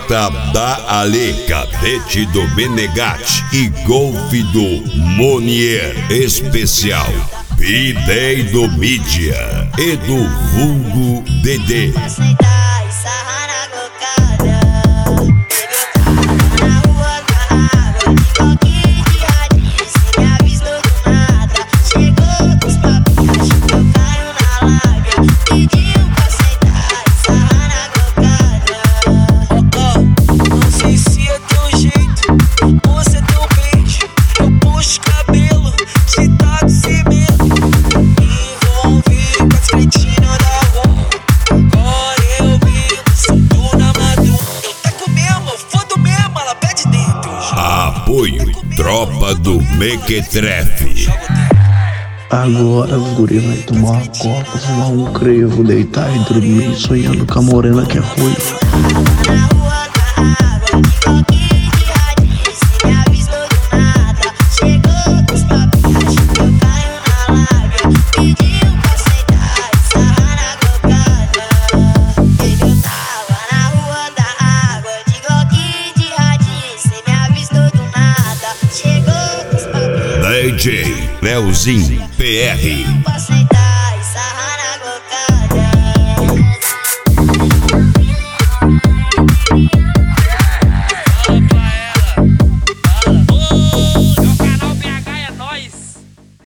Prata da Ale, cadete do Menegatti e golfe do Monier especial. B-Day do Mídia e do vulgo Dedê. Apoio Tropa do Mequetrefe. Agora os guri vai tomar uma coca, fumar um crevo, deitar e dormir, sonhando com a morena que é ruiva. DJ Leozinho PR.